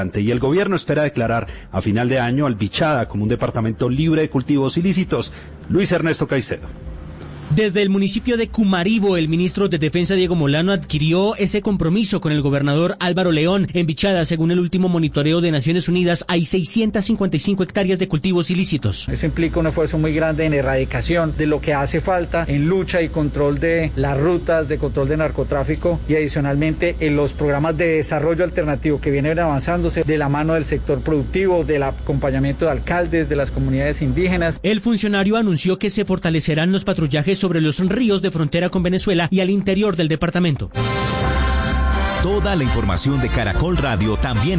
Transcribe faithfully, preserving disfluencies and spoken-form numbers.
Y el gobierno espera declarar a final de año al Bichada como un departamento libre de cultivos ilícitos. Luis Ernesto Caicedo. Desde el municipio de Cumaribo, el ministro de Defensa Diego Molano adquirió ese compromiso con el gobernador Álvaro León. En Bichada, según el último monitoreo de Naciones Unidas, hay seiscientas cincuenta y cinco hectáreas de cultivos ilícitos. Eso implica un esfuerzo muy grande en erradicación de lo que hace falta en lucha y control de las rutas, de control de narcotráfico y adicionalmente en los programas de desarrollo alternativo que vienen avanzándose de la mano del sector productivo, del acompañamiento de alcaldes, de las comunidades indígenas. El funcionario anunció que se fortalecerán los patrullajes sobre los ríos de frontera con Venezuela y al interior del departamento. Toda la información de Caracol Radio también